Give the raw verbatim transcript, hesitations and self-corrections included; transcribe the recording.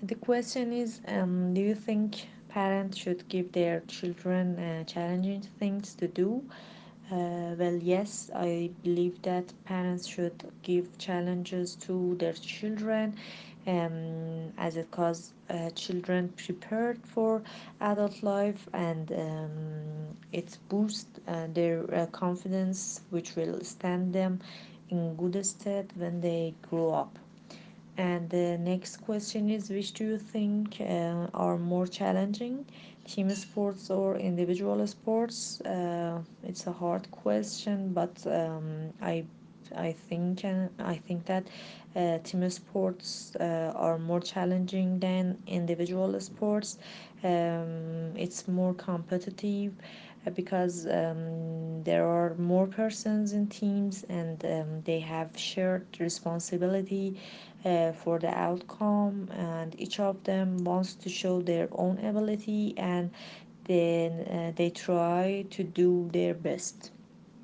The question is, um, do you think parents should give their children uh, challenging things to do? Uh, well, yes, I believe that parents should give challenges to their children, um, as it cause uh, children prepared for adult life, and um, it boosts uh, their uh, confidence, which will stand them in good stead when they grow up. And the next question is, which do you think uh, are more challenging, team sports or individual sports? Uh, it's a hard question, but um, I I think uh, I think that uh, team sports uh, are more challenging than individual sports. Um, it's more competitive uh, because um, there are more persons in teams, and um, they have shared responsibility uh, for the outcome, and each of them wants to show their own ability, and then uh, they try to do their best.